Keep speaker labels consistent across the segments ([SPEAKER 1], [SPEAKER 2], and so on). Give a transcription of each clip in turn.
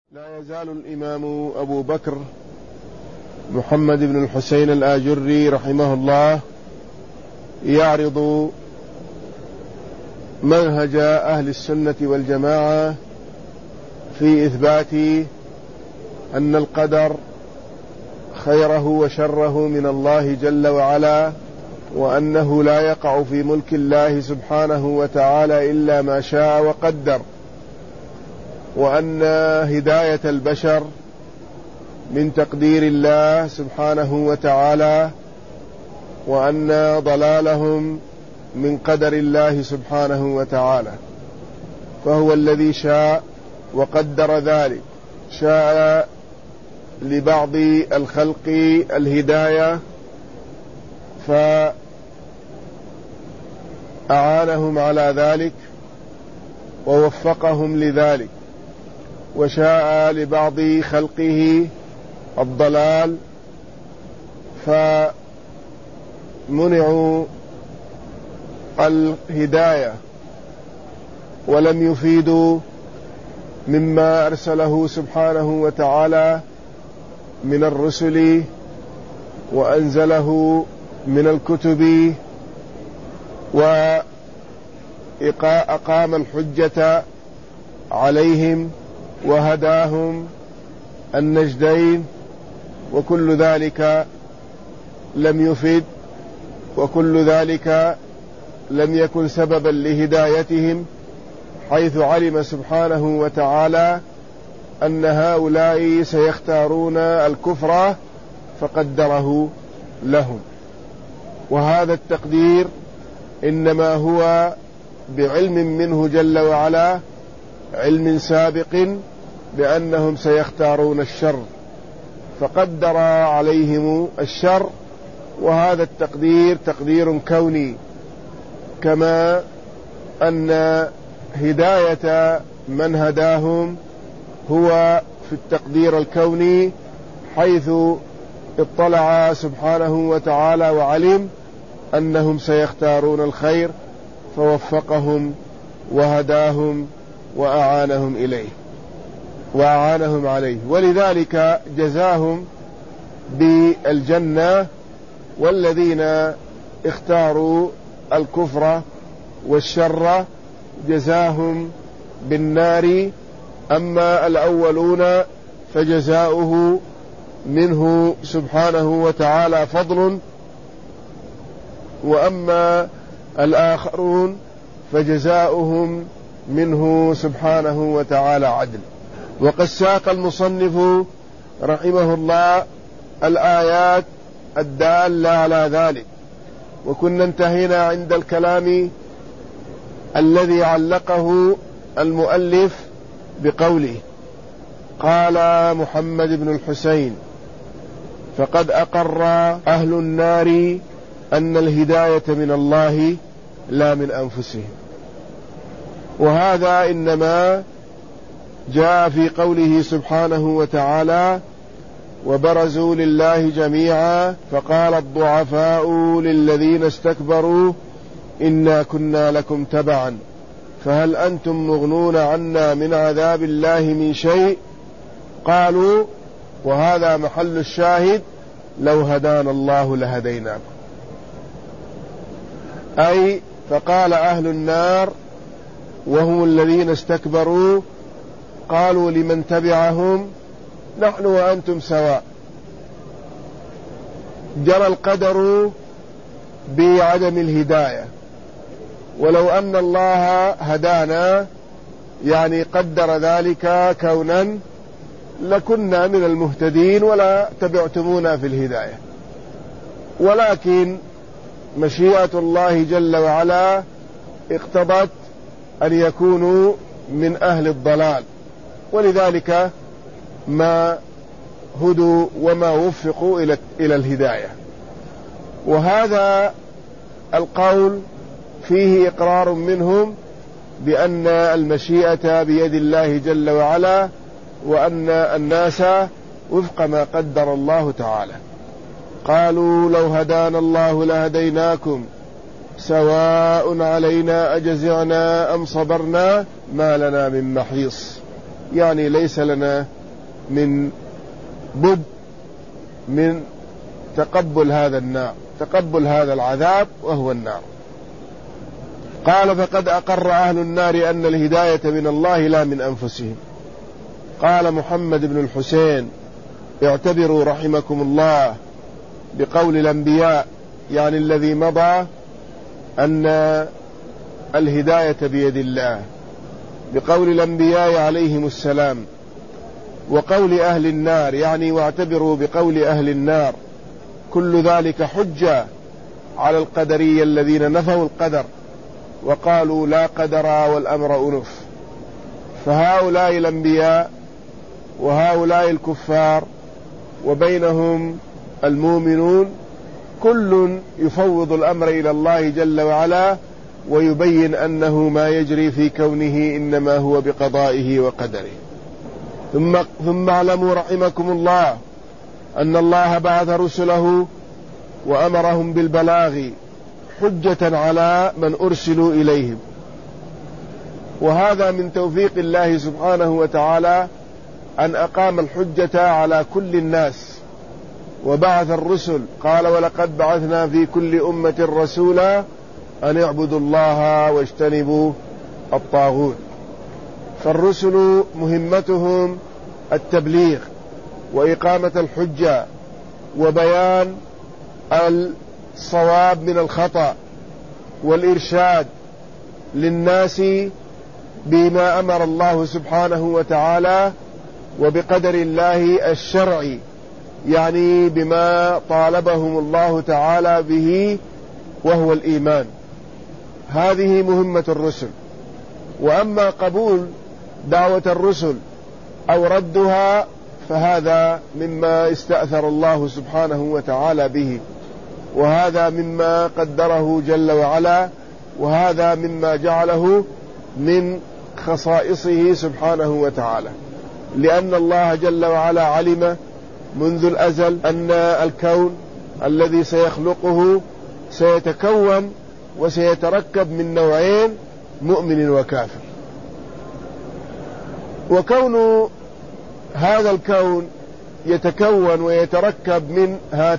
[SPEAKER 1] لا يزال الإمام أبو بكر محمد بن الحسين الآجري رحمه الله يعرض منهج أهل السنة والجماعة في إثبات أن القدر خيره وشره من الله جل وعلا، وأنه لا يقع في ملك الله سبحانه وتعالى إلا ما شاء وقدر، وأن هداية البشر من تقدير الله سبحانه وتعالى، وأن ضلالهم من قدر الله سبحانه وتعالى. فهو الذي شاء وقدر ذلك، شاء لبعض الخلق الهداية فأعانهم على ذلك ووفقهم لذلك، وشاء لبعض خلقه الضلال فمنعوا الهداية ولم يفيدوا مما أرسله سبحانه وتعالى من الرسل وأنزله من الكتب، وأقام الحجة عليهم وهداهم النجدين، وكل ذلك لم يفيد، وكل ذلك لم يكن سببا لهدايتهم، حيث علم سبحانه وتعالى أن هؤلاء سيختارون الكفر فقدره لهم. وهذا التقدير إنما هو بعلم منه جل وعلا، علم سابق بأنهم سيختارون الشر فقدر عليهم الشر، وهذا التقدير تقدير كوني، كما أن هداية من هداهم هو في التقدير الكوني، حيث اطلع سبحانه وتعالى وعلم أنهم سيختارون الخير فوفقهم وهداهم وأعانهم عليه، ولذلك جزاهم بالجنة، والذين اختاروا الكفر والشر جزاهم بالنار. أما الأولون فجزاؤه منه سبحانه وتعالى فضل، وأما الآخرون فجزاؤهم منه سبحانه وتعالى عدل. وقد ساق المصنف رحمه الله الآيات الدالة على ذلك، وكنا انتهينا عند الكلام الذي علقه المؤلف بقوله: قال محمد بن الحسين: فقد أقر أهل النار أن الهداية من الله لا من أنفسهم. وهذا إنما جاء في قوله سبحانه وتعالى: وبرزوا لله جميعا فقال الضعفاء للذين استكبروا إنا كنا لكم تبعا فهل أنتم مغنون عنا من عذاب الله من شيء؟ قالوا، وهذا محل الشاهد: لو هدانا الله لهديناكم. أي فقال أهل النار وهم الذين استكبروا، قالوا لمن تبعهم: نحن وأنتم سواء، جرى القدر بعدم الهداية، ولو أن الله هدانا يعني قدر ذلك كونا لكنا من المهتدين ولا تبعتمونا في الهداية، ولكن مشيئة الله جل وعلا اقتضت أن يكونوا من أهل الضلال، ولذلك ما هدوا وما وفقوا إلى الهداية. وهذا القول فيه إقرار منهم بأن المشيئة بيد الله جل وعلا، وأن الناس وفق ما قدر الله تعالى. قالوا لو هدانا الله لهديناكم سواء علينا أجزعنا أم صبرنا ما لنا من محيص، يعني ليس لنا من بد من تقبل هذا العذاب وهو النار. قال فقد أقر أهل النار أن الهداية من الله لا من أنفسهم. قال محمد بن الحسين اعتبروا رحمكم الله بقول الأنبياء، يعني الذي مضى، أن الهداية بيد الله، بقول الأنبياء عليهم السلام، وقول أهل النار، يعني واعتبروا بقول أهل النار. كل ذلك حجة على القدرية الذين نفوا القدر وقالوا لا قدر والأمر أنف. فهؤلاء الأنبياء وهؤلاء الكفار وبينهم المؤمنون كل يفوض الأمر إلى الله جل وعلا ويبين أنه ما يجري في كونه إنما هو بقضائه وقدره. ثم اعلموا رحمكم الله أن الله بعث رسله وأمرهم بالبلاغ حجة على من أرسلوا إليهم، وهذا من توفيق الله سبحانه وتعالى أن أقام الحجة على كل الناس وبعث الرسل. قال ولقد بعثنا في كل أمة رسولا أن اعبدوا الله واجتنبوا الطاغوت. فالرسل مهمتهم التبليغ وإقامة الحجة وبيان الصواب من الخطأ والإرشاد للناس بما أمر الله سبحانه وتعالى وبقدر الله الشرعي، يعني بما طالبهم الله تعالى به وهو الإيمان. هذه مهمة الرسل. وأما قبول دعوة الرسل أو ردها فهذا مما استأثر الله سبحانه وتعالى به، وهذا مما قدره جل وعلا، وهذا مما جعله من خصائصه سبحانه وتعالى، لأن الله جل وعلا علم منذ الأزل أن الكون الذي سيخلقه سيتكون وسيتركب من نوعين، مؤمن وكافر. وكون هذا الكون يتكون ويتركب من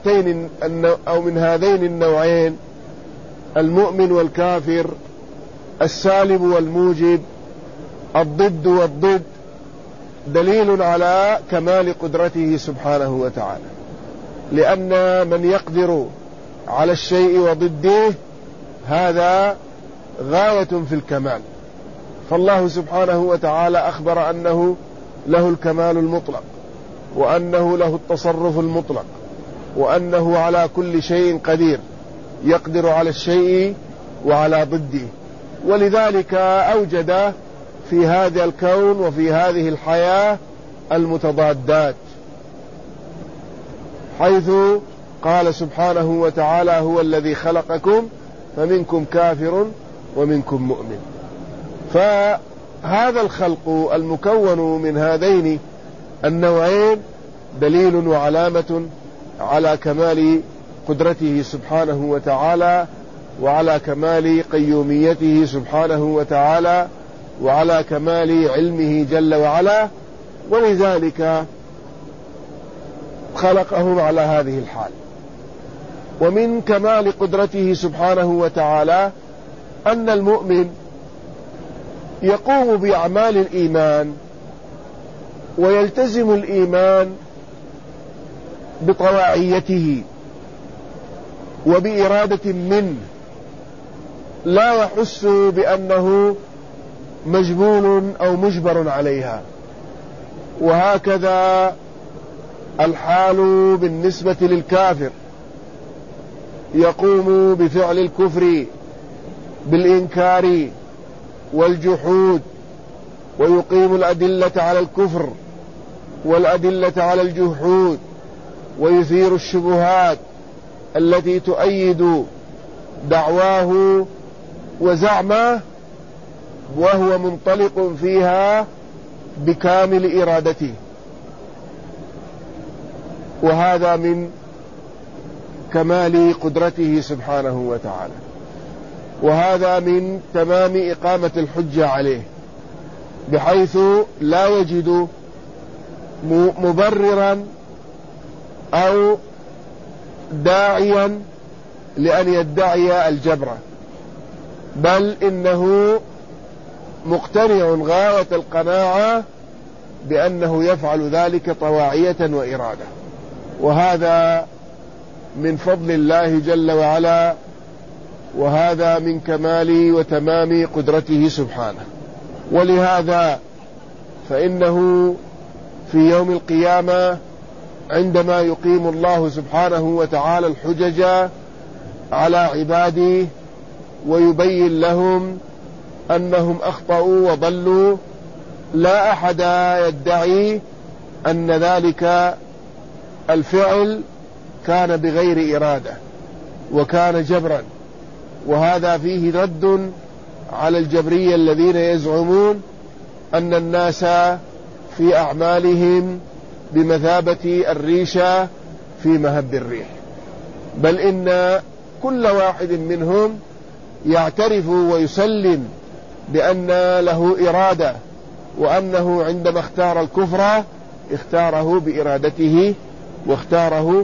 [SPEAKER 1] هذين النوعين، المؤمن والكافر، السالب والموجب، الضد والضد، دليل على كمال قدرته سبحانه وتعالى، لأن من يقدر على الشيء وضده هذا غاية في الكمال. فالله سبحانه وتعالى أخبر أنه له الكمال المطلق، وأنه له التصرف المطلق، وأنه على كل شيء قدير، يقدر على الشيء وعلى ضده. ولذلك أوجد في هذا الكون وفي هذه الحياة المتضادات، حيث قال سبحانه وتعالى هو الذي خلقكم فمنكم كافر ومنكم مؤمن. فهذا الخلق المكون من هذين النوعين دليل وعلامة على كمال قدرته سبحانه وتعالى، وعلى كمال قيوميته سبحانه وتعالى، وعلى كمال علمه جل وعلا، ولذلك خلقهم على هذه الحال. ومن كمال قدرته سبحانه وتعالى أن المؤمن يقوم بأعمال الإيمان ويلتزم الإيمان بطواعيته وبإرادة منه، لا يحس بأنه مجبول أو مجبر عليها. وهكذا الحال بالنسبة للكافر، يقوم بفعل الكفر بالإنكار والجحود، ويقيم الأدلة على الكفر والأدلة على الجحود، ويثير الشبهات التي تؤيد دعواه وزعمه، وهو منطلق فيها بكامل إرادته. وهذا من كمال قدرته سبحانه وتعالى، وهذا من تمام إقامة الحجة عليه، بحيث لا يجد مبررا أو داعيا لأن يدعي الجبر، بل إنه مقتنع غاية القناعة بأنه يفعل ذلك طواعية وإرادة، وهذا من فضل الله جل وعلا، وهذا من كمال وتمام قدرته سبحانه. ولهذا فإنه في يوم القيامة عندما يقيم الله سبحانه وتعالى الحجج على عباده ويبين لهم أنهم أخطأوا وضلوا، لا أحد يدعي أن ذلك الفعل كان بغير إرادة وكان جبرا، وهذا فيه رد على الجبرية الذين يزعمون أن الناس في أعمالهم بمثابة الريشة في مهب الريح، بل إن كل واحد منهم يعترف ويسلم بأن له إرادة، وأنه عندما اختار الكفر اختاره بإرادته واختاره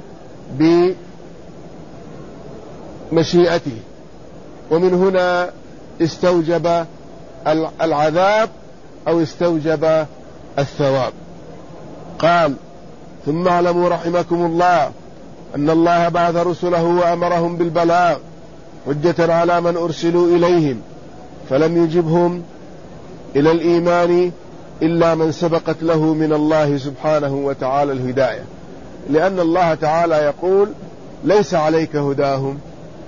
[SPEAKER 1] بمشيئته، ومن هنا استوجب العذاب أو استوجب الثواب. قال: ثم اعلموا رحمكم الله أن الله بعث رسله وأمرهم بالبلاغ حجة على من أرسلوا إليهم، فلم يجبهم إلى الإيمان إلا من سبقت له من الله سبحانه وتعالى الهداية، لأن الله تعالى يقول: ليس عليك هداهم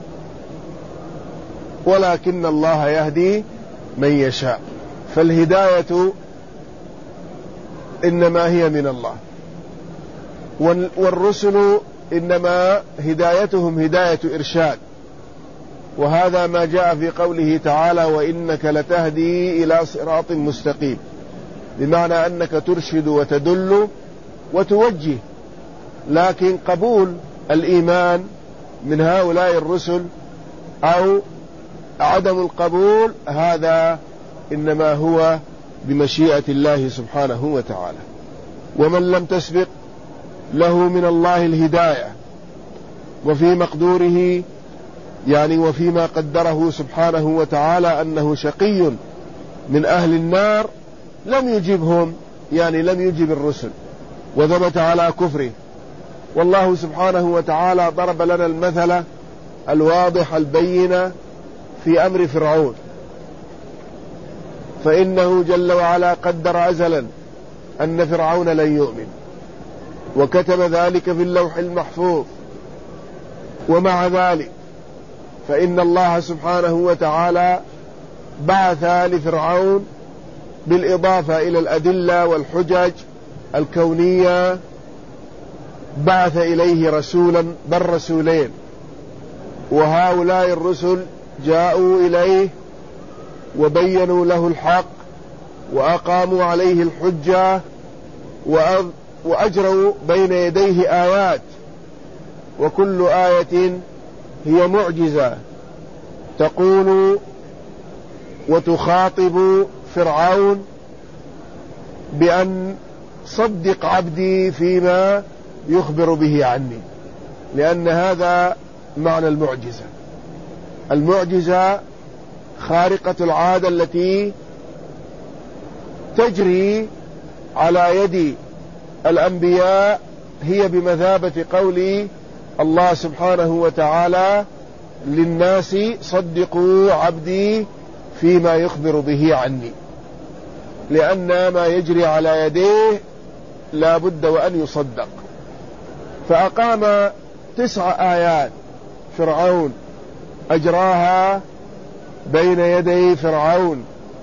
[SPEAKER 1] ولكن الله يهدي من يشاء، فالهداية إنما هي من الله، والرسل إنما هدايتهم هداية إرشاد، وهذا ما جاء في قوله تعالى: وإنك لتهدي إلى صراط مستقيم، بمعنى أنك ترشد وتدل وتوجه. لكن قبول الإيمان من هؤلاء الرسل أو عدم القبول هذا إنما هو بمشيئة الله سبحانه وتعالى. ومن لم تسبق له من الله الهداية وفي مقدوره يعني وفيما قدره سبحانه وتعالى أنه شقي من أهل النار لم يجبهم، يعني لم يجب الرسل وثبت على كفره. والله سبحانه وتعالى ضرب لنا المثل الواضح البين في أمر فرعون، فإنه جل وعلا قدر أزلا أن فرعون لن يؤمن، وكتب ذلك في اللوح المحفوظ، ومع ذلك فإن الله سبحانه وتعالى بعث لفرعون بالإضافة إلى الأدلة والحجج الكونية، بعث إليه رسولا بل رسولين، وهؤلاء الرسل جاءوا إليه وبينوا له الحق وأقاموا عليه الحجة وأجروا بين يديه آيات، وكل آية هي معجزة تقول وتخاطب فرعون بأن صدق عبدي فيما يخبر به عني، لأن هذا معنى المعجزة. المعجزة خارقة العادة التي تجري على يد الأنبياء هي بمثابة قول الله سبحانه وتعالى للناس: صدقوا عبدي فيما يخبر به عني، لأن ما يجري على يديه لا بد وأن يصدق. فأقام 9 آيات فرعون أجراها بين يدي فرعون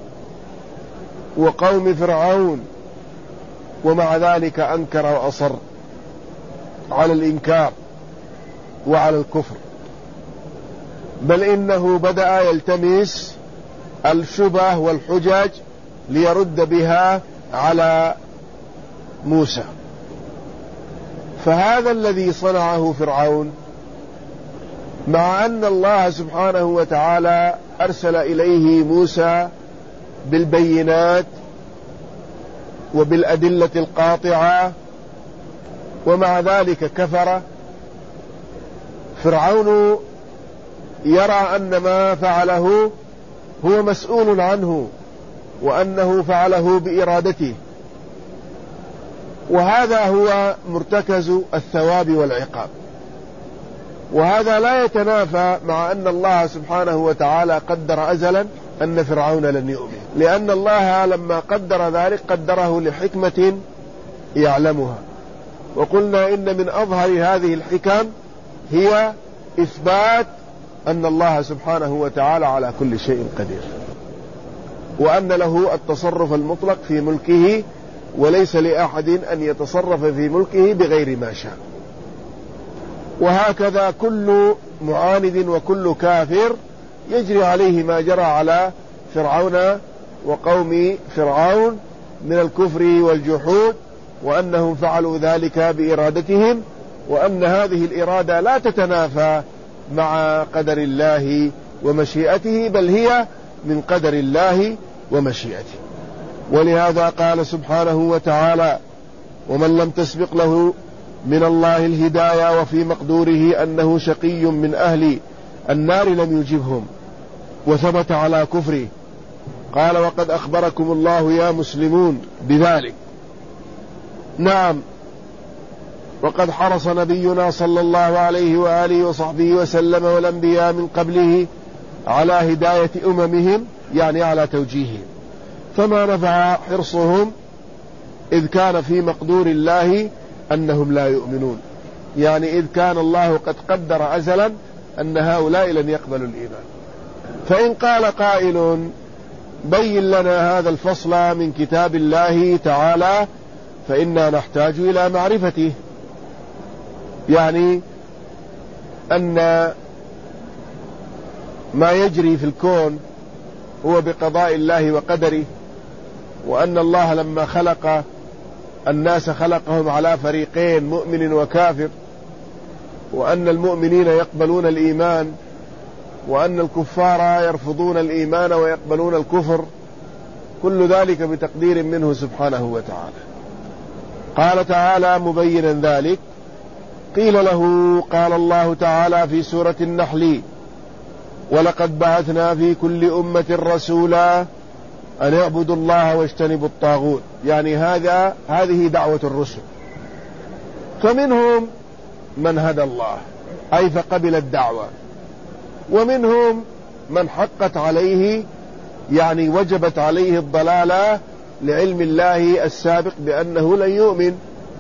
[SPEAKER 1] وقوم فرعون، ومع ذلك أنكر وأصر على الإنكار وعلى الكفر، بل إنه بدأ يلتمس الشبه والحجج ليرد بها على موسى. فهذا الذي صنعه فرعون، مع أن الله سبحانه وتعالى أرسل إليه موسى بالبينات وبالأدلة القاطعة، ومع ذلك كفر. فرعون يرى أن ما فعله هو مسؤول عنه، وأنه فعله بإرادته، وهذا هو مرتكز الثواب والعقاب. وهذا لا يتنافى مع أن الله سبحانه وتعالى قدر أزلا أن فرعون لن يؤمن، لأن الله لما قدر ذلك قدره لحكمة يعلمها. وقلنا إن من أظهر هذه الحكم هي إثبات أن الله سبحانه وتعالى على كل شيء قدير، وأن له التصرف المطلق في ملكه، وليس لأحد أن يتصرف في ملكه بغير ما شاء. وهكذا كل معاند وكل كافر يجري عليه ما جرى على فرعون وقوم فرعون من الكفر والجحود، وأنهم فعلوا ذلك بإرادتهم، وأن هذه الإرادة لا تتنافى مع قدر الله ومشيئته، بل هي من قدر الله ومشيئته. ولهذا قال سبحانه وتعالى: ومن لم تسبق له من الله الهداية وفي مقدوره أنه شقي من أهل النار لم يجبهم، وثبت على كفره. قال: وقد أخبركم الله يا مسلمون بذلك. نعم، وقد حرص نبينا صلى الله عليه وآله وصحبه وسلم والأنبياء من قبله على هداية أممهم، يعني على توجيههم، فما نفع حرصهم إذ كان في مقدور الله أنهم لا يؤمنون، يعني إذ كان الله قد قدر أزلا أن هؤلاء لن يقبلوا الإيمان. فإن قال قائل: بين لنا هذا الفصل من كتاب الله تعالى، فإنا نحتاج إلى معرفته، يعني أن ما يجري في الكون هو بقضاء الله وقدره، وأن الله لما خلق الناس خلقهم على فريقين، مؤمن وكافر، وأن المؤمنين يقبلون الإيمان، وأن الكفار يرفضون الإيمان ويقبلون الكفر، كل ذلك بتقدير منه سبحانه وتعالى. قال تعالى مبينا ذلك: قيل له، قال الله تعالى في سورة النحل: ولقد بعثنا في كل أمة رسولا أن اعبدوا الله واجتنبوا الطاغوت، يعني هذه دعوة الرسل. فمنهم من هدى الله، أي فقبل الدعوة، ومنهم من حقت عليه، يعني وجبت عليه الضلالة لعلم الله السابق بأنه لن يؤمن،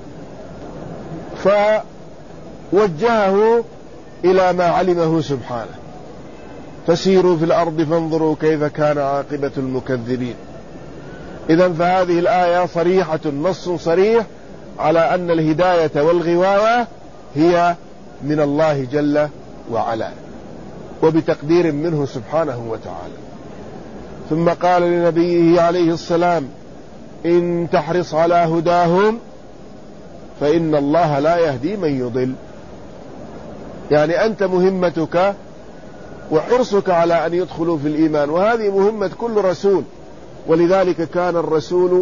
[SPEAKER 1] فوجهه إلى ما علمه سبحانه: فسيروا في الأرض فانظروا كيف كان عاقبة المكذبين. إذن فهذه الآية صريحة، نص صريح على أن الهداية والغواية هي من الله جل وعلا، وبتقدير منه سبحانه وتعالى. ثم قال لنبيه عليه السلام: إن تحرص على هداهم فإن الله لا يهدي من يضل، يعني أنت مهمتك وحرصك على أن يدخلوا في الإيمان، وهذه مهمة كل رسول. ولذلك كان الرسول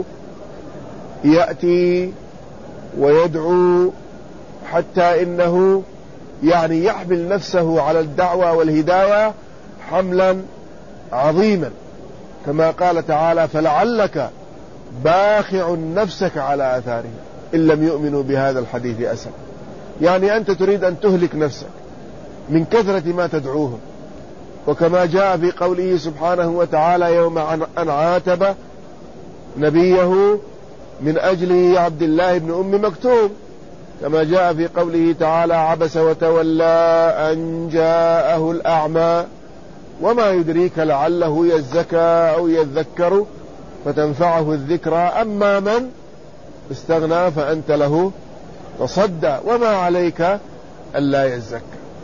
[SPEAKER 1] يأتي ويدعو حتى إنه يعني يحمل نفسه على الدعوة والهداية حملا عظيما، كما قال تعالى: فلعلك باخع نفسك على آثارهم إن لم يؤمنوا بهذا الحديث أسفا، يعني أنت تريد أن تهلك نفسك من كثرة ما تدعوهم. وكما جاء في قوله سبحانه وتعالى يوم أن عاتب نبيه من أجل عبد الله بن أم مكتوم، كما جاء في قوله تعالى: عبس وتولى أن جاءه الأعمى وما يدريك لعله يزكى أو يذكر فتنفعه الذكرى أما من استغنى فأنت له تصدى وما عليك ألا يزكى.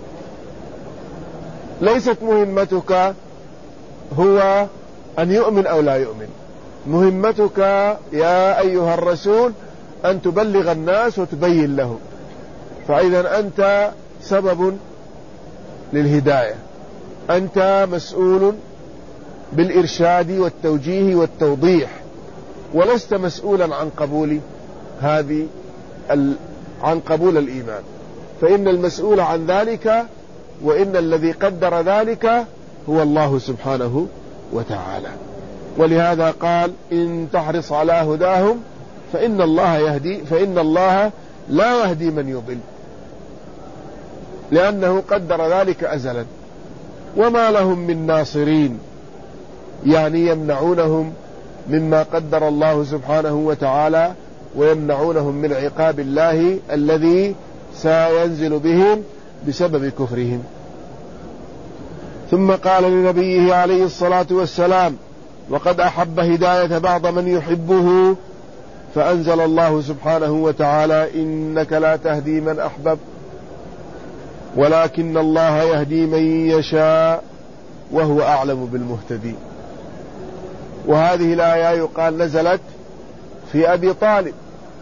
[SPEAKER 1] ليست مهمتك هو أن يؤمن أو لا يؤمن، مهمتك يا أيها الرسول أن تبلغ الناس وتبين لهم، فإذا أنت سبب للهداية، أنت مسؤول بالإرشاد والتوجيه والتوضيح، ولست مسؤولا عن قبول الإيمان، فإن المسؤول عن ذلك وإن الذي قدر ذلك هو الله سبحانه وتعالى. ولهذا قال إن تحرص على هداهم فإن الله لا يهدي من يضل، لأنه قدر ذلك أزلا. وما لهم من ناصرين، يعني يمنعونهم مما قدر الله سبحانه وتعالى، ويمنعونهم من عقاب الله الذي سينزل بهم بسبب كفرهم. ثم قال لنبيه عليه الصلاة والسلام وقد أحب هداية بعض من يحبه، فأنزل الله سبحانه وتعالى إنك لا تهدي من أحبب ولكن الله يهدي من يشاء وهو أعلم بالمهتدين. وهذه الآية يقال نزلت في أبي طالب،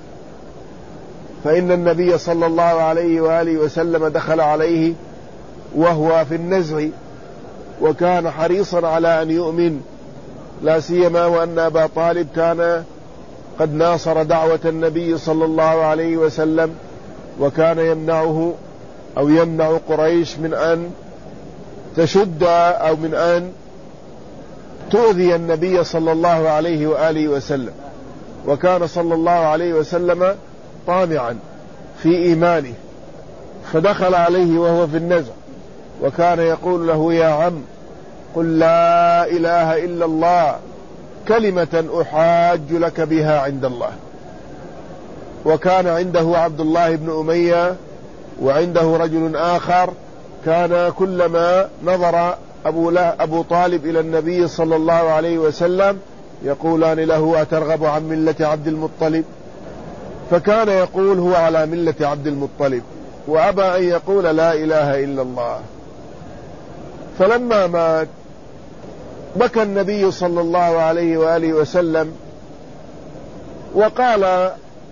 [SPEAKER 1] فإن النبي صلى الله عليه وآله وسلم دخل عليه وهو في النزع، وكان حريصا على أن يؤمن، لا سيما وأن أبا طالب كان قد ناصر دعوة النبي صلى الله عليه وسلم، وكان يمنعه أو يمنع قريش من أن تشد أو من أن تؤذي النبي صلى الله عليه وآله وسلم. وكان صلى الله عليه وسلم طامعا في إيمانه، فدخل عليه وهو في النزع، وكان يقول له يا عم قل لا إله إلا الله كلمة أحاج لك بها عند الله. وكان عنده عبد الله بن أمية وعنده رجل آخر، كان كلما نظر أبو طالب إلى النبي صلى الله عليه وسلم يقولان له أترغب عن ملة عبد المطلب؟ فكان يقول هو على ملة عبد المطلب، وأبى أن يقول لا إله إلا الله. فلما مات بكى النبي صلى الله عليه وآله وسلم وقال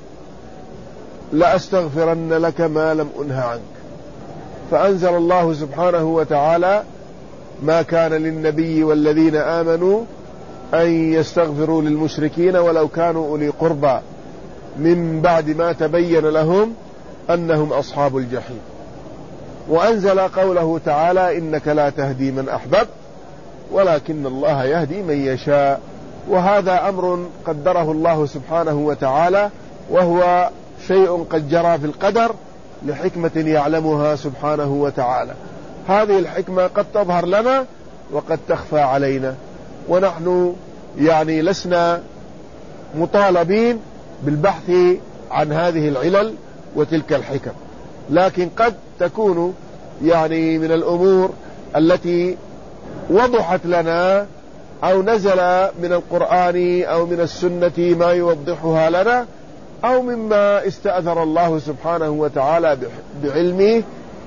[SPEAKER 1] لأستغفرن لك ما لم أنه عنك. فأنزل الله سبحانه وتعالى ما كان للنبي والذين آمنوا أن يستغفروا للمشركين ولو كانوا أولي قربى من بعد ما تبين لهم أنهم أصحاب الجحيم. وأنزل قوله تعالى إنك لا تهدي من أحببت ولكن الله يهدي من يشاء. وهذا أمر قدره الله سبحانه وتعالى، وهو شيء قد جرى في القدر لحكمة يعلمها سبحانه وتعالى. هذه الحكمة قد تظهر لنا وقد تخفى علينا، ونحن يعني لسنا مطالبين بالبحث عن هذه العلل وتلك الحكم، لكن قد تكون يعني من الأمور التي وضحت لنا أو نزل من القرآن أو من السنة ما يوضحها لنا، أو مما استأثر الله سبحانه وتعالى بعلمه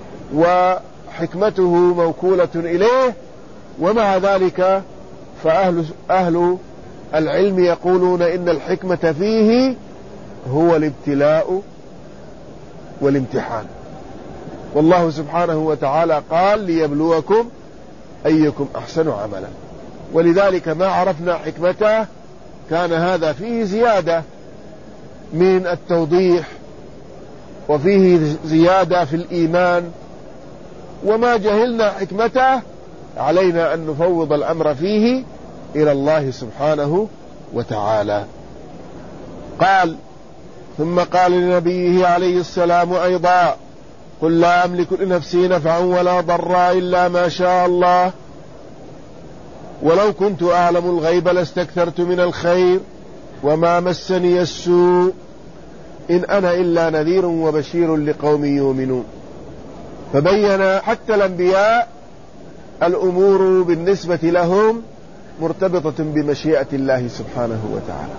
[SPEAKER 1] وحكمته موكولة إليه. ومع ذلك فأهل العلم يقولون إن الحكمة فيه هو الابتلاء والامتحان، والله سبحانه وتعالى قال ليبلوكم أيكم أحسن عملا. ولذلك ما عرفنا حكمته كان هذا فيه زيادة من التوضيح، وفيه زيادة في الإيمان. وما جهلنا حكمته علينا أن نفوض الأمر فيه إلى الله سبحانه وتعالى. قال ثم قال لنبيه عليه السلام أيضا قل لا أملك لنفسي نفعا ولا ضرا إلا ما شاء الله ولو كنت أعلم الغيب لاستكثرت من الخير وما مسني السوء إن أنا إلا نذير وبشير لقوم يؤمنون. فبين حتى الأنبياء الأمور بالنسبة لهم مرتبطة بمشيئة الله سبحانه وتعالى.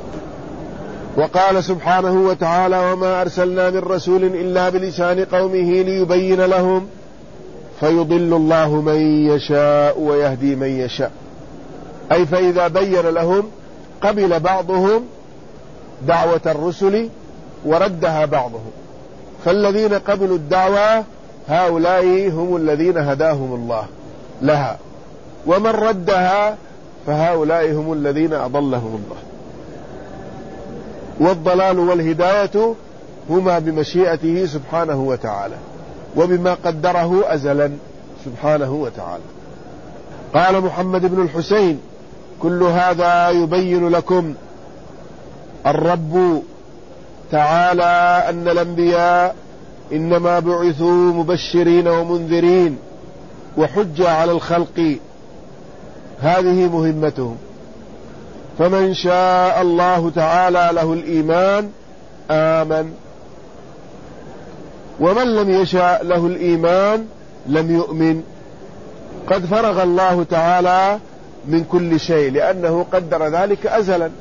[SPEAKER 1] وقال سبحانه وتعالى وما أرسلنا من رسول إلا بلسان قومه ليبين لهم فيضل الله من يشاء ويهدي من يشاء. أي فإذا بين لهم قبل بعضهم دعوة الرسل وردها بعضهم، فالذين قبلوا الدعوة هؤلاء هم الذين هداهم الله لها، ومن ردها فهؤلاء هم الذين أضلهم الله. والضلال والهداية هما بمشيئته سبحانه وتعالى وبما قدره أزلا سبحانه وتعالى. قال محمد بن الحسين: كل هذا يبين لكم الرب تعالى أن الأنبياء إنما بعثوا مبشرين ومنذرين وحجة على الخلق، هذه مهمتهم، فمن شاء الله تعالى له الإيمان آمن، ومن لم يشاء له الإيمان لم يؤمن. قد فرغ الله تعالى من كل شيء لأنه قدر ذلك أزلا،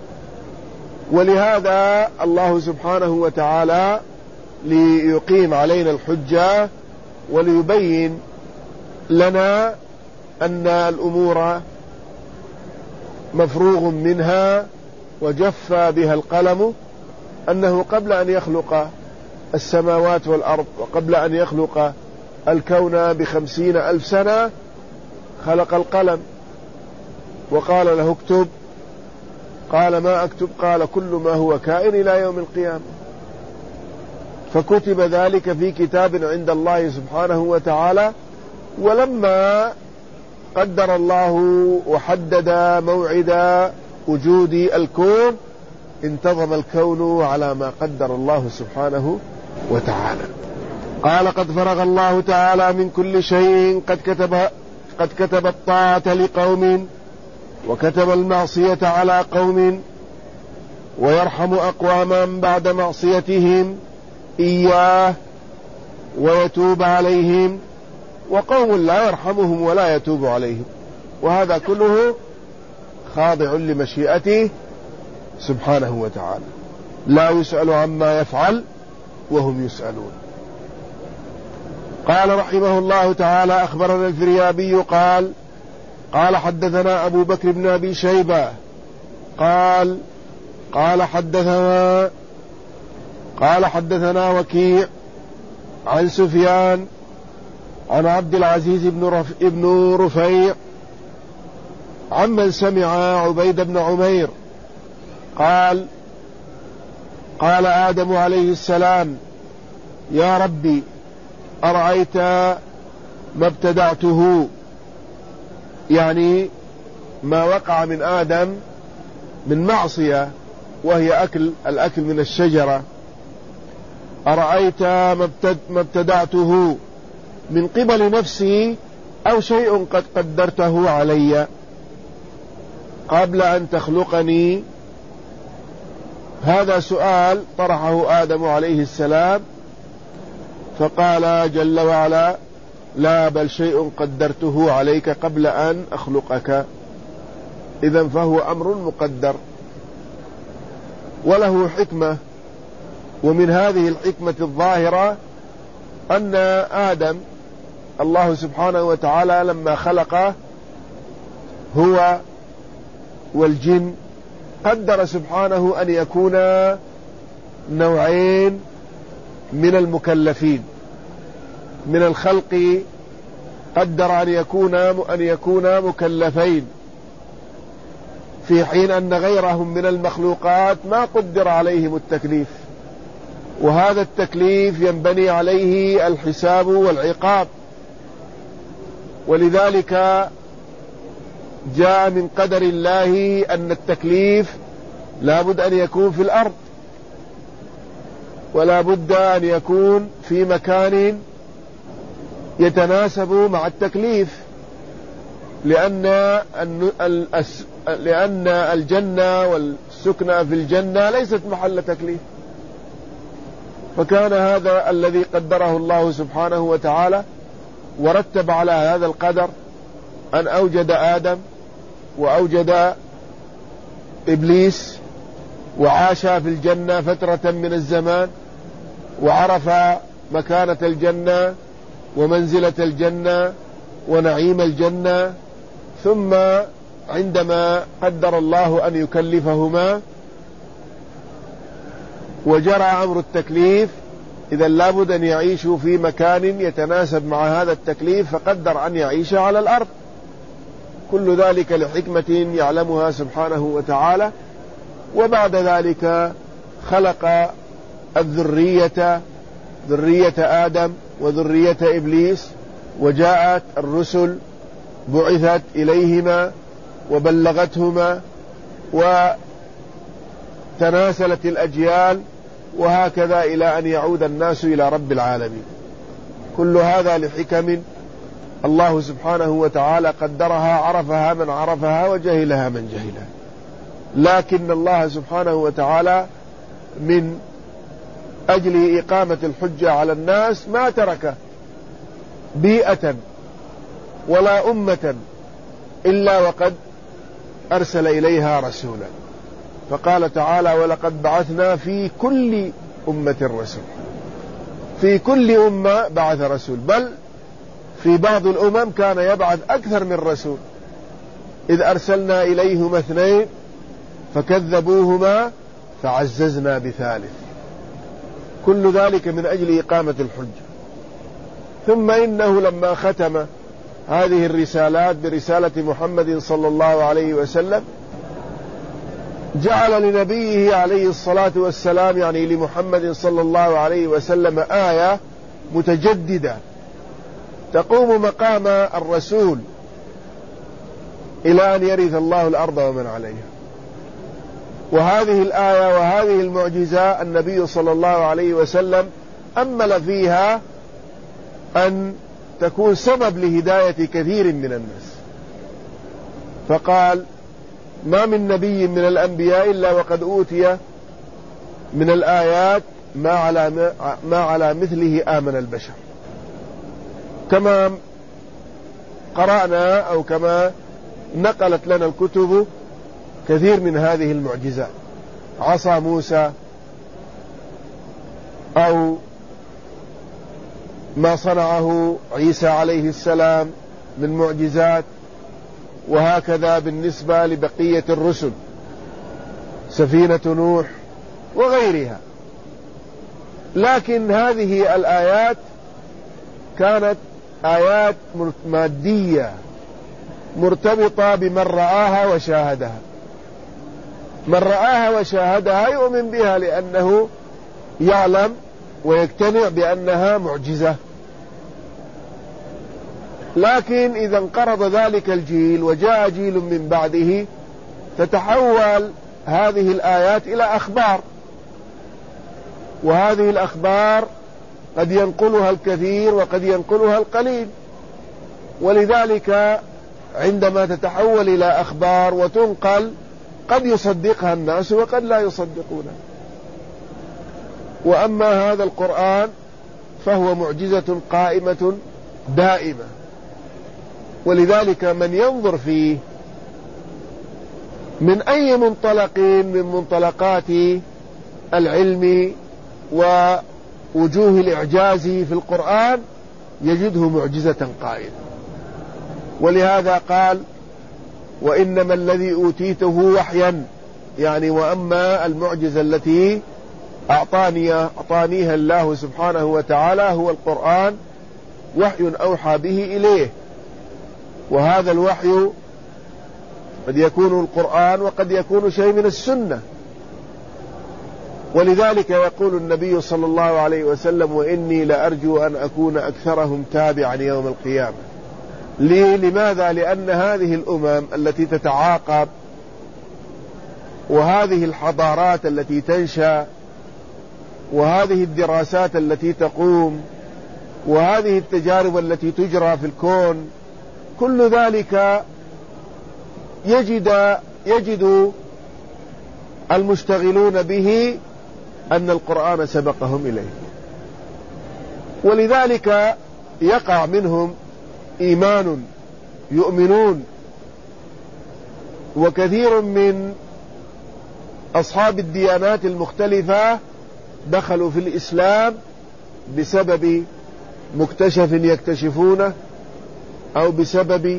[SPEAKER 1] ولهذا الله سبحانه وتعالى ليقيم علينا الحجة وليبين لنا أن الأمور مفروغ منها وجف بها القلم، أنه قبل أن يخلق السماوات والأرض وقبل أن يخلق الكون ب50,000 سنة خلق القلم وقال له اكتب، قال ما أكتب؟ قال كل ما هو كائن إلى يوم القيامة، فكتب ذلك في كتاب عند الله سبحانه وتعالى. ولما قدر الله وحدد موعد وجود الكون انتظم الكون على ما قدر الله سبحانه وتعالى. قال: قد فرغ الله تعالى من كل شيء، قد كتب الطاعة لقوم وكتب المعصية على قوم، ويرحم أقواما بعد معصيتهم إياه ويتوب عليهم، وقوم لا يرحمهم ولا يتوب عليهم، وهذا كله خاضع لمشيئته سبحانه وتعالى، لا يسأل عما يفعل وهم يسألون. قال رحمه الله تعالى: أخبرنا الفريابي قال حدثنا أبو بكر بن أبي شيبة قال حدثنا وكيع عن سفيان عن عبد العزيز بن رفيع عمن سمع عبيد بن عمير قال آدم عليه السلام: يا ربي أرأيت ما ابتدعته، يعني ما وقع من آدم من معصية وهي الأكل من الشجرة، أرأيت ما ابتدعته من قبل نفسي أو شيء قد قدرته علي قبل أن تخلقني؟ هذا سؤال طرحه آدم عليه السلام، فقال جل وعلا: لا، بل شيء قدرته عليك قبل أن أخلقك. إذن فهو أمر مقدر وله حكمة، ومن هذه الحكمة الظاهرة أن آدم الله سبحانه وتعالى لما خلقه هو والجن قدر سبحانه أن يكون نوعين من المكلفين من الخلق، قدر أن يكون مكلفين، في حين أن غيرهم من المخلوقات ما قدر عليهم التكليف، وهذا التكليف ينبني عليه الحساب والعقاب، ولذلك جاء من قدر الله أن التكليف لا بد أن يكون في الأرض، ولا بد أن يكون في مكان يتناسب مع التكليف، لأن الجنة والسكنة في الجنة ليست محل تكليف. فكان هذا الذي قدره الله سبحانه وتعالى ورتب على هذا القدر أن أوجد آدم وأوجد إبليس، وعاش في الجنة فترة من الزمان، وعرف مكانة الجنة ومنزلة الجنة ونعيم الجنة، ثم عندما قدر الله أن يكلفهما وجرى أمر التكليف، إذا لابد أن يعيشوا في مكان يتناسب مع هذا التكليف، فقدر أن يعيش على الأرض. كل ذلك لحكمة يعلمها سبحانه وتعالى. وبعد ذلك خلق الذرية، ذرية آدم وذرية إبليس، وجاءت الرسل بعثت إليهما وبلغتهما وتناسلت الأجيال، وهكذا إلى أن يعود الناس إلى رب العالمين. كل هذا لحكم الله سبحانه وتعالى قدرها، عرفها من عرفها وجهلها من جهلها. لكن الله سبحانه وتعالى من أجل إقامة الحجة على الناس ما ترك بيئة ولا أمة إلا وقد أرسل إليها رسولا. فقال تعالى: ولقد بعثنا في كل أمة رسول. في كل أمة بعث رسول، بل في بعض الأمم كان يبعث أكثر من رسول، إذ أرسلنا إليهما 2 فكذبوهما فعززنا بثالث. كل ذلك من أجل إقامة الحجة. ثم إنه لما ختم هذه الرسالات برسالة محمد صلى الله عليه وسلم جعل لنبيه عليه الصلاة والسلام، يعني لمحمد صلى الله عليه وسلم، آية متجددة تقوم مقام الرسول إلى أن يرث الله الأرض ومن عليها. وهذه الآية وهذه المعجزة النبي صلى الله عليه وسلم أمل فيها أن تكون سبب لهداية كثير من الناس، فقال: ما من نبي من الأنبياء إلا وقد أوتي من الآيات ما على مثله آمن البشر. كما قرأنا أو كما نقلت لنا الكتب كثير من هذه المعجزات، عصا موسى، أو ما صنعه عيسى عليه السلام من معجزات، وهكذا بالنسبة لبقية الرسل، سفينة نوح وغيرها. لكن هذه الآيات كانت آيات مادية مرتبطة بمن رآها وشاهدها. من رآها وشاهدها يؤمن بها لأنه يعلم ويقتنع بأنها معجزة. لكن إذا انقرض ذلك الجيل وجاء جيل من بعده تتحول هذه الآيات إلى أخبار، وهذه الأخبار قد ينقلها الكثير وقد ينقلها القليل. ولذلك عندما تتحول إلى أخبار وتنقل قد يصدقها الناس وقد لا يصدقونها. وأما هذا القرآن فهو معجزة قائمة دائمة، ولذلك من ينظر فيه من أي منطلق من منطلقات العلم ووجوه الإعجاز في القرآن يجده معجزة قائمة. ولهذا قال: وإنما الذي أوتيته وحيا، يعني وأما المعجزة التي أعطانيها الله سبحانه وتعالى هو القرآن، وحي أوحى به إليه. وهذا الوحي قد يكون القرآن وقد يكون شيء من السنة. ولذلك يقول النبي صلى الله عليه وسلم: وإني لأرجو أن أكون أكثرهم تابعا يوم القيامة. لماذا؟ لأن هذه الأمم التي تتعاقب، وهذه الحضارات التي تنشأ، وهذه الدراسات التي تقوم، وهذه التجارب التي تجرى في الكون، كل ذلك يجد المشتغلون به أن القرآن سبقهم إليه. ولذلك يقع منهم إيمان يؤمنون. وكثير من أصحاب الديانات المختلفة دخلوا في الإسلام بسبب مكتشف يكتشفونه، أو بسبب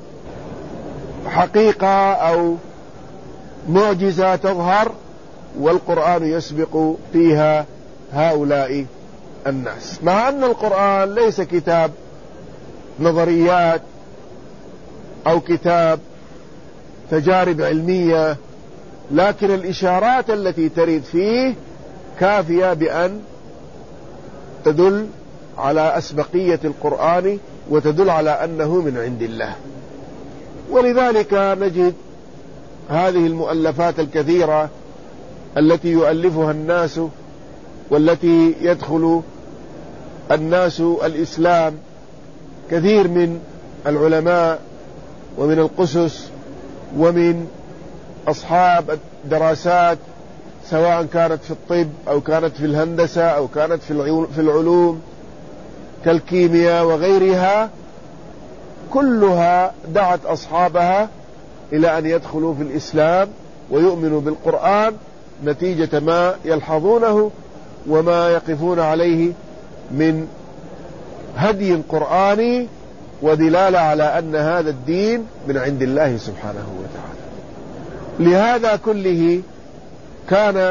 [SPEAKER 1] حقيقة أو معجزة تظهر، والقرآن يسبق فيها هؤلاء الناس. مع أن القرآن ليس كتاب نظريات أو كتاب تجارب علمية، لكن الإشارات التي ترد فيه كافية بأن تدل على أسبقية القرآن وتدل على أنه من عند الله. ولذلك نجد هذه المؤلفات الكثيرة التي يؤلفها الناس والتي يدخل الناس الإسلام، كثير من العلماء ومن القسس ومن أصحاب الدراسات، سواء كانت في الطب أو كانت في الهندسة أو كانت في العلوم كالكيمياء وغيرها، كلها دعت أصحابها إلى أن يدخلوا في الإسلام ويؤمنوا بالقرآن نتيجة ما يلحظونه وما يقفون عليه من هدي قرآني ودلالة على أن هذا الدين من عند الله سبحانه وتعالى. لهذا كله كان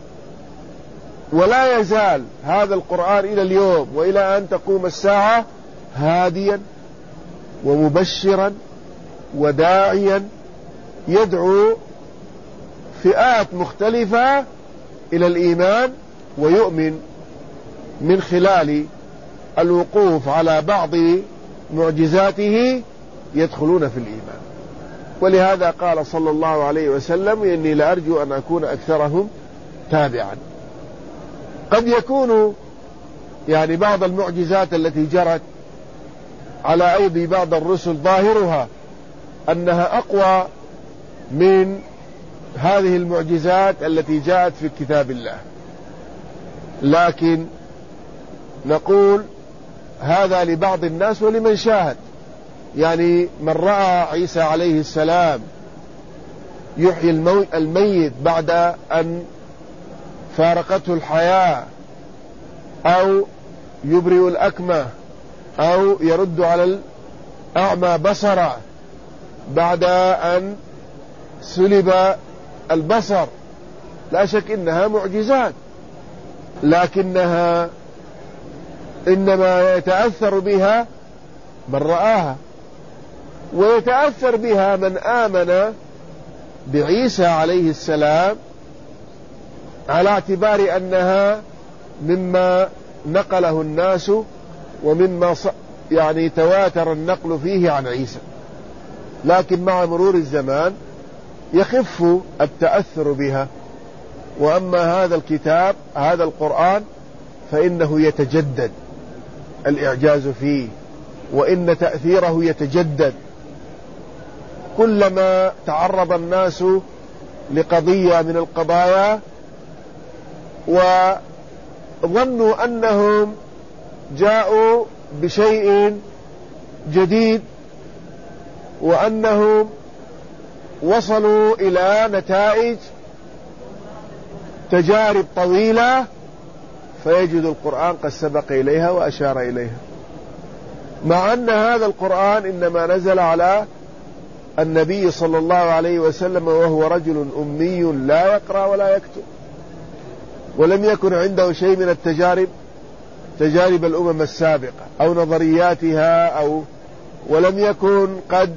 [SPEAKER 1] ولا يزال هذا القرآن إلى اليوم وإلى أن تقوم الساعة هاديا ومبشرا وداعيا، يدعو فئات مختلفة إلى الإيمان، ويؤمن من خلال الوقوف على بعض معجزاته يدخلون في الإيمان. ولهذا قال صلى الله عليه وسلم: إني لأرجو أن أكون أكثرهم تابعا. قد يكون بعض المعجزات التي جرت على أيدي بعض الرسل ظاهرها أنها أقوى من هذه المعجزات التي جاءت في كتاب الله، لكن نقول هذا لبعض الناس ولمن شاهد. من رأى عيسى عليه السلام يحيي الميت بعد أن فارقته الحياة، أو يبرئ الأكمة، أو يرد على الأعمى بصره بعد أن سلب البصر، لا شك إنها معجزات، لكنها إنما يتأثر بها من رآها، ويتأثر بها من آمن بعيسى عليه السلام على اعتبار أنها مما نقله الناس ومما تواتر النقل فيه عن عيسى. لكن مع مرور الزمان يخف التأثر بها. وأما هذا الكتاب، هذا القرآن، فإنه يتجدد الإعجاز فيه، وإن تأثيره يتجدد كلما تعرض الناس لقضية من القضايا وظنوا أنهم جاءوا بشيء جديد وأنهم وصلوا إلى نتائج تجارب طويلة، فيجد القرآن قد سبق إليها وأشار إليها، مع أن هذا القرآن إنما نزل على النبي صلى الله عليه وسلم وهو رجل أمي لا يقرأ ولا يكتب، ولم يكن عنده شيء من تجارب الأمم السابقة أو نظرياتها، ولم يكن قد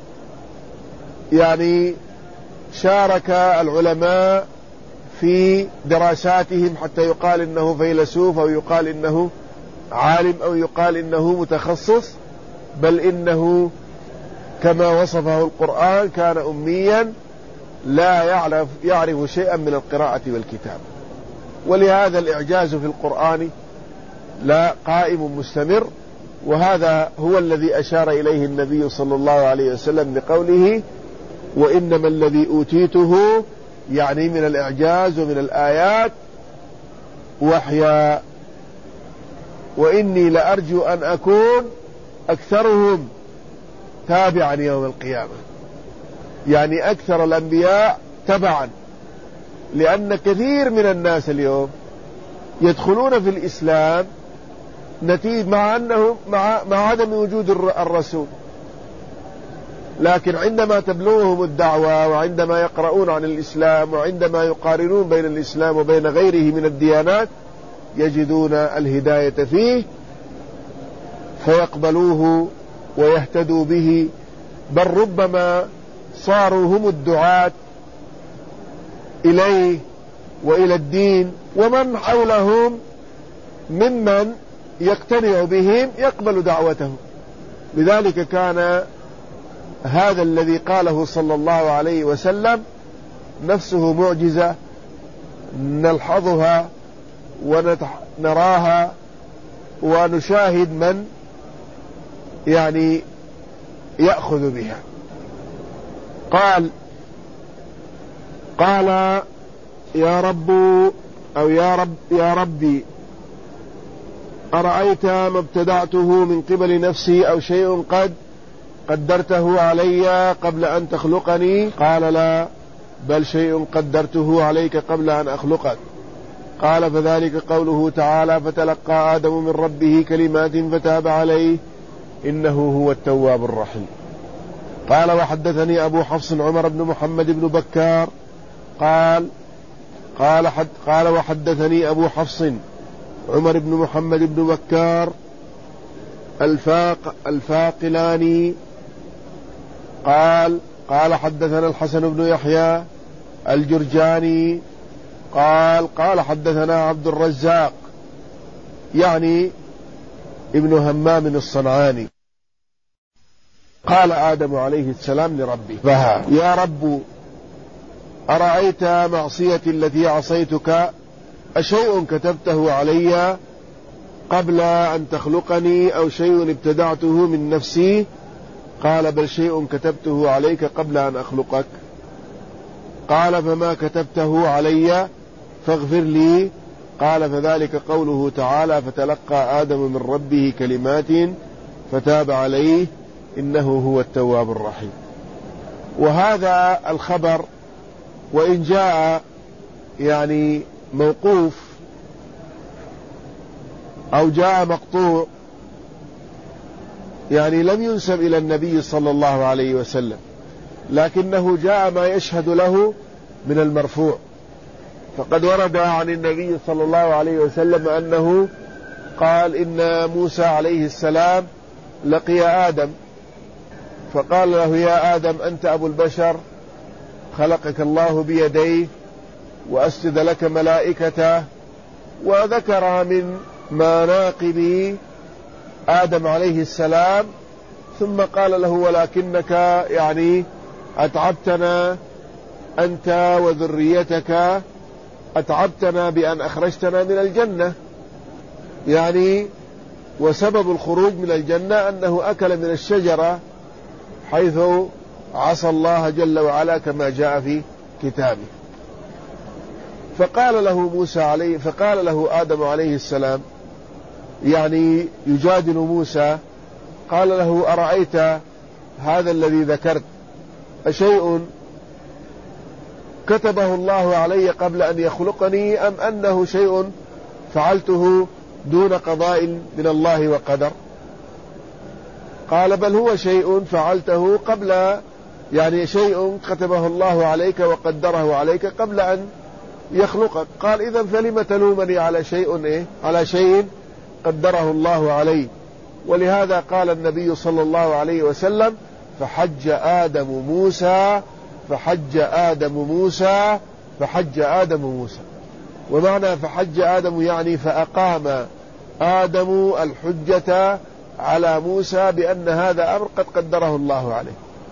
[SPEAKER 1] شارك العلماء في دراساتهم حتى يقال إنه فيلسوف أو يقال إنه عالم أو يقال إنه متخصص، بل إنه كما وصفه القرآن كان أميا لا يعرف شيئا من القراءة والكتاب. ولهذا الإعجاز في القرآن لا قائم مستمر، وهذا هو الذي أشار إليه النبي صلى الله عليه وسلم بقوله: وإنما الذي أوتيته، من الإعجاز ومن الآيات وحيا، وإني لأرجو أن أكون أكثرهم تابعا يوم القيامة، أكثر الأنبياء تبعا، لأن كثير من الناس اليوم يدخلون في الإسلام نتيجة مع عدم وجود الرسول، لكن عندما تبلغهم الدعوة وعندما يقرؤون عن الإسلام وعندما يقارنون بين الإسلام وبين غيره من الديانات يجدون الهداية فيه فيقبلوه ويهتدوا به، بل ربما صاروا هم الدعاة إليه وإلى الدين، ومن حولهم ممن يقتنع بهم يقبل دعوتهم. لذلك كان هذا الذي قاله صلى الله عليه وسلم نفسه معجزة نلحظها ونراها ونشاهد من يعني يأخذ بها. قال يا رب أو يا ربي أرأيت ما ابتدعته من قبل نفسي أو شيء قد قدرته علي قبل أن تخلقني؟ قال لا، بل شيء قدرته عليك قبل أن أخلقك. قال فذلك قوله تعالى فتلقى آدم من ربه كلمات فتاب عليه إنه هو التواب الرحيم. قال وحدثني أبو حفص عمر بن محمد بن بكار قال وحدثني أبو حفص عمر بن محمد بن بكار الفاقلاني قال حدثنا الحسن بن يحيى الجرجاني قال حدثنا عبد الرزاق يعني ابن همام الصنعاني قال آدم عليه السلام لربه فها يا رب أرأيت معصيتي التي عصيتك أشيء كتبته علي قبل أن تخلقني أو شيء ابتدعته من نفسي؟ قال بل شيء كتبته عليك قبل أن أخلقك. قال فما كتبته علي فاغفر لي؟ قال فذلك قوله تعالى فتلقى آدم من ربه كلمات فتاب عليه إنه هو التواب الرحيم. وهذا الخبر وإن جاء يعني موقوف أو جاء مقطوع يعني لم ينسب إلى النبي صلى الله عليه وسلم، لكنه جاء ما يشهد له من المرفوع. فقد ورد عن النبي صلى الله عليه وسلم أنه قال إن موسى عليه السلام لقي آدم فقال له يا آدم أنت أبو البشر خلقك الله بيديه وأسجد لك ملائكته، وذكر من مناقب آدم عليه السلام، ثم قال له ولكنك يعني أتعبتنا أنت وذريتك، أتعبتنا بأن أخرجتنا من الجنة، يعني وسبب الخروج من الجنة أنه أكل من الشجرة حيث عصى الله جل وعلا كما جاء في كتابه. فقال له آدم عليه السلام يعني يجادل موسى، قال له أرأيت هذا الذي ذكرت أشيء كتبه الله علي قبل أن يخلقني أم أنه شيء فعلته دون قضاء من الله وقدر؟ قال بل هو شيء فعلته قبل، يعني شيء كتبه الله عليك وقدره عليك قبل أن يخلقك. قال إذن فلم تلومني على شيء قدره الله علي؟ ولهذا قال النبي صلى الله عليه وسلم فحج آدم موسى. ومعنى فحج آدم يعني فأقام آدم الحجة على موسى بأن هذا أمر قد قدره الله عليه.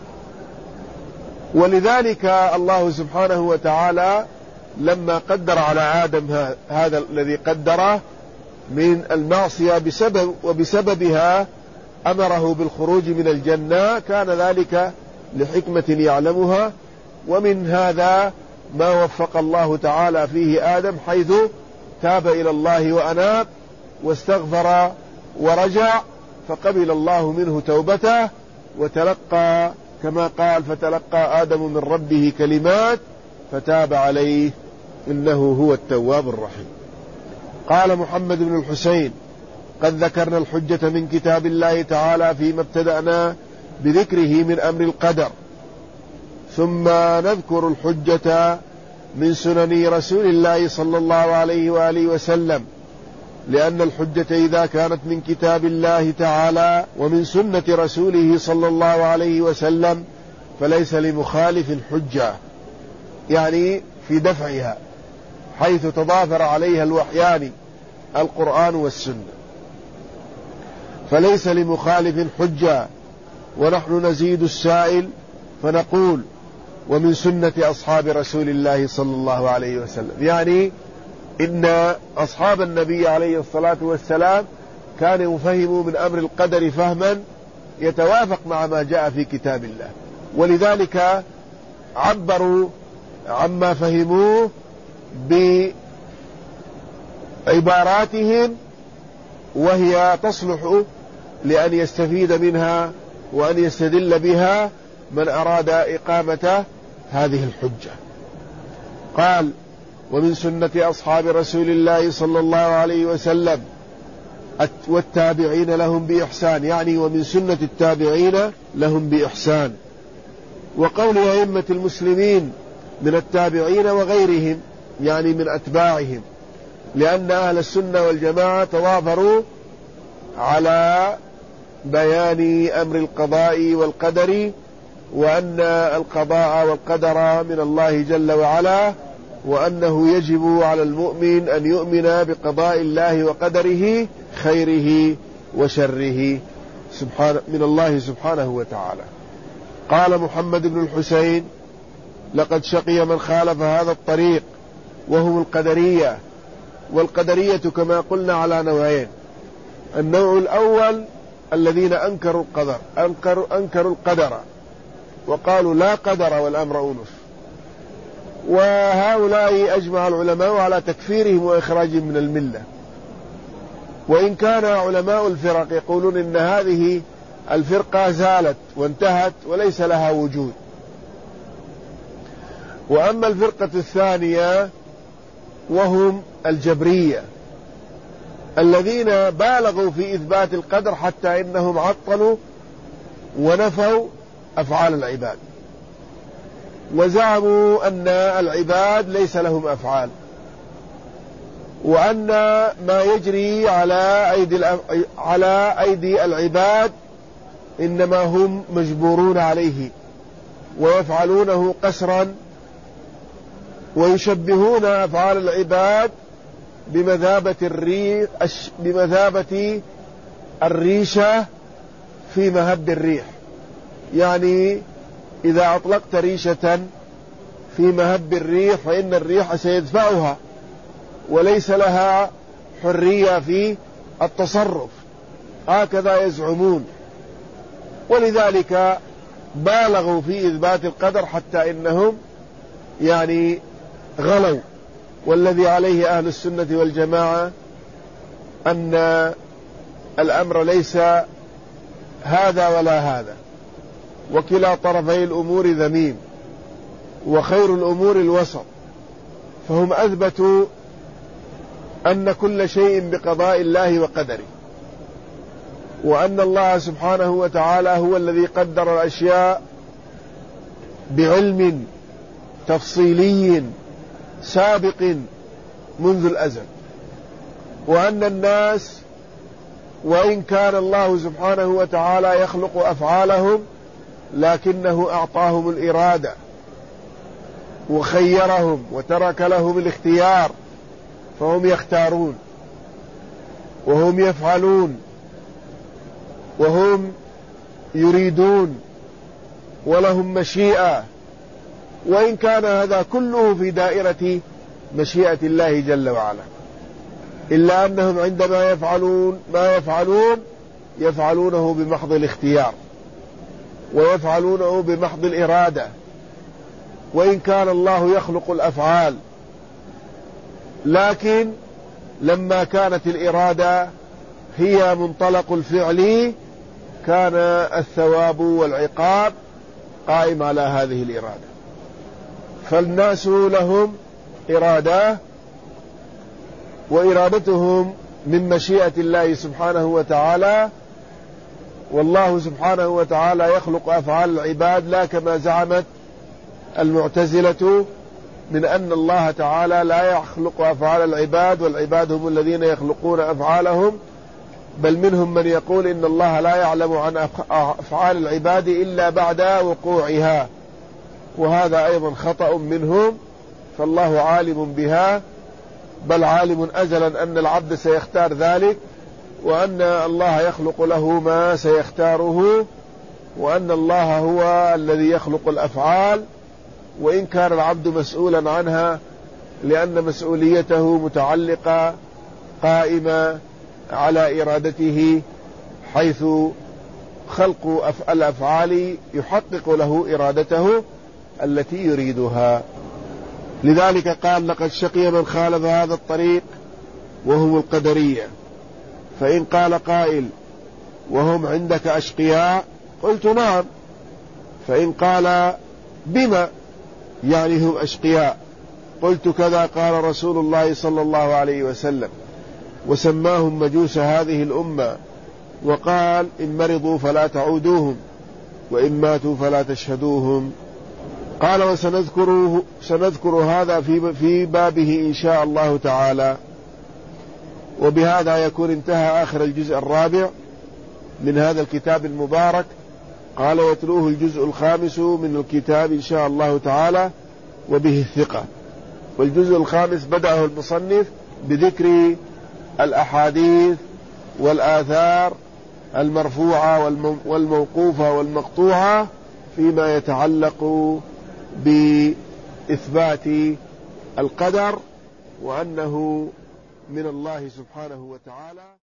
[SPEAKER 1] ولذلك الله سبحانه وتعالى لما قدر على آدم هذا الذي قدره من المعصية وبسببها أمره بالخروج من الجنة، كان ذلك لحكمة يعلمها. ومن هذا ما وفق الله تعالى فيه آدم حيث تاب إلى الله وأناب واستغفر ورجع، فقبل الله منه توبته وتلقى كما قال فتلقى آدم من ربه كلمات فتاب عليه إنه هو التواب الرحيم. قال محمد بن الحسين قد ذكرنا الحجة من كتاب الله تعالى فيما ابتدأنا بذكره من أمر القدر، ثم نذكر الحجة من سنن رسول الله صلى الله عليه وآله وسلم، لأن الحجة إذا كانت من كتاب الله تعالى ومن سنة رسوله صلى الله عليه وسلم فليس لمخالف حجة، يعني في دفعها، حيث تضافر عليها الوحيان القرآن والسنة، فليس لمخالف حجة. ونحن نزيد السائل فنقول: ومن سنة أصحاب رسول الله صلى الله عليه وسلم، يعني إن أصحاب النبي عليه الصلاة والسلام كانوا يفهموا من أمر القدر فهما يتوافق مع ما جاء في كتاب الله، ولذلك عبروا عما فهموه بعباراتهم، وهي تصلح لأن يستفيد منها وأن يستدل بها من أراد إقامة هذه الحجة. قال: ومن سنة أصحاب رسول الله صلى الله عليه وسلم والتابعين لهم بإحسان، يعني ومن سنة التابعين لهم بإحسان. وقول أئمة المسلمين من التابعين وغيرهم، يعني من أتباعهم، لأن أهل السنة والجماعة توافروا على بيان أمر القضاء والقدر، وأن القضاء والقدر من الله جل وعلا، وأنه يجب على المؤمن أن يؤمن بقضاء الله وقدره خيره وشره من الله سبحانه وتعالى. قال محمد بن الحسين: لقد شقي من خالف هذا الطريق وهم القدرية. والقدرية كما قلنا على نوعين: النوع الأول الذين أنكروا القدر، أنكروا القدر وقالوا لا قدر والأمر أنف، وهؤلاء أجمع العلماء على تكفيرهم وإخراجهم من الملة، وإن كان علماء الفرق يقولون إن هذه الفرقة زالت وانتهت وليس لها وجود. وأما الفرقة الثانية وهم الجبرية الذين بالغوا في إثبات القدر حتى إنهم عطلوا ونفوا أفعال العباد، وزعموا أن العباد ليس لهم أفعال، وأن ما يجري على أيدي العباد إنما هم مجبورون عليه ويفعلونه قسرا، ويشبهون أفعال العباد بمثابة الريشة في مهب الريح، يعني إذا أطلقت ريشة في مهب الريح فإن الريح سيدفعها وليس لها حرية في التصرف، هكذا يزعمون. ولذلك بالغوا في إثبات القدر حتى إنهم يعني غلوا. والذي عليه أهل السنة والجماعة أن الأمر ليس هذا ولا هذا، وكلا طرفي الأمور ذميم، وخير الأمور الوسط. فهم أثبتوا أن كل شيء بقضاء الله وقدره، وأن الله سبحانه وتعالى هو الذي قدر الأشياء بعلم تفصيلي سابق منذ الأزل، وأن الناس وإن كان الله سبحانه وتعالى يخلق أفعالهم لكنه أعطاهم الإرادة وخيرهم وترك لهم الاختيار، فهم يختارون وهم يفعلون وهم يريدون ولهم مشيئة، وإن كان هذا كله في دائرة مشيئة الله جل وعلا، إلا أنهم عندما يفعلون ما يفعلونه بمحض الاختيار ويفعلونه بمحض الإرادة. وإن كان الله يخلق الأفعال، لكن لما كانت الإرادة هي منطلق الفعل كان الثواب والعقاب قائم على هذه الإرادة. فالناس لهم إرادة، وإرادتهم من مشيئة الله سبحانه وتعالى، والله سبحانه وتعالى يخلق أفعال العباد لا كما زعمت المعتزلة من أن الله تعالى لا يخلق أفعال العباد والعباد هم الذين يخلقون أفعالهم، بل منهم من يقول إن الله لا يعلم عن أفعال العباد إلا بعد وقوعها، وهذا أيضا خطأ منهم، فالله عالم بها بل عالم أزلا أن العبد سيختار ذلك، وأن الله يخلق له ما سيختاره، وأن الله هو الذي يخلق الأفعال، وإن كان العبد مسؤولا عنها، لأن مسؤوليته متعلقة قائمة على إرادته، حيث خلق الأفعال يحقق له إرادته التي يريدها. لذلك قال: لقد شقي من خالف هذا الطريق وهم القدرية. فإن قال قائل: وهم عندك أشقياء؟ قلت: نعم. فإن قال: بما يعني هم أشقياء؟ قلت: كذا قال رسول الله صلى الله عليه وسلم، وسماهم مجوس هذه الأمة، وقال: إن مرضوا فلا تعودوهم، وإن ماتوا فلا تشهدوهم. قال: سنذكر هذا في بابه إن شاء الله تعالى. وبهذا يكون انتهى آخر الجزء الرابع من هذا الكتاب المبارك. قال: يتلوه الجزء الخامس من الكتاب إن شاء الله تعالى، وبه الثقة. والجزء الخامس بدأه المصنف بذكر الأحاديث والآثار المرفوعة والموقوفة والمقطوعة فيما يتعلق بإثبات القدر، وأنه من الله سبحانه وتعالى.